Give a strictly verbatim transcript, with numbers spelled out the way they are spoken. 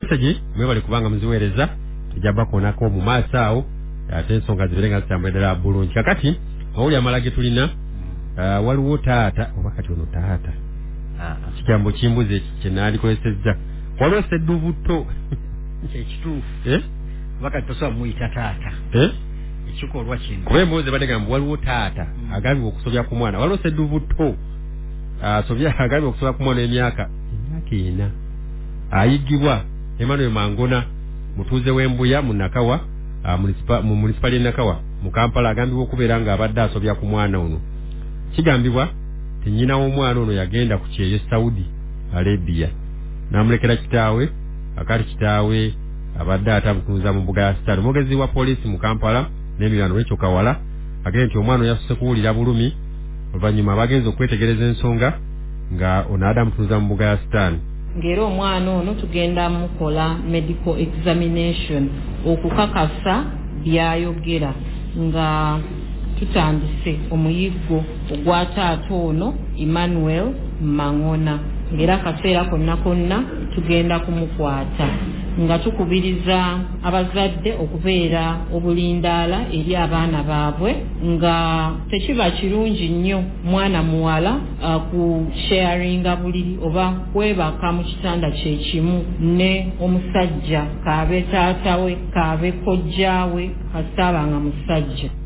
message mwebale kubanga muziweereza tujja bakonako mu maaso awo ate ensonga ziberenga zitambulira bulungi. Kakati awuli amalage tulina uh, waliwo taata oba kati ono taata kigambo kimbuze kyenalikozesezza waliwo seddubuto ekituufu eh bakati tosobola muyita taata eh ekikolwa kino kuba embuuzi badegamba waliwo taata mm. agambye okusobya ku mwana waliwo seddubuto asobya uh, agambye okusobya ku mwana emyaka emyaka ena ayigibwa Emmanuel Mangona mutuuze w'Embuya mu Nakawa uh, mu municipal e Nakawa mu Kampala agambibwa okubeera nga abadde asobya ku mwana ono. Kigambibwa ti nnyina w'omwana ono yagenda ku kyeyo Saudi Arabia n'amulekera kitaawe akati kitaawe abadde atabutuuza mu mbuga ya Sitali. Omwogezi wa poliisi mu Kampala n'emirano w'ekyo Kawala agambye nti omwana yassuse kuwulira bulumi oluvannyuma bagenze okwetegereza ensonga nga ono adamutuuza mu mbuga ya Sitali. Ngero omwana ono tugenda mukola medical examination okukakasa byayogera nga tutandise omuyiggo ogwa taata ono Emmanuel Mangona ngera akaseera konna konna tugenda kumukwata nga tukubiriza abazadde okubeera obulindaala eri abaana baabwe nga tekiba kirungi nnyo mwana muwala uh, ku sharinga buliri oba kwebaka mu kitanda kyekimu ne omusajja kaabe taatawe kaabe kojjaawe kasaaba nga musajja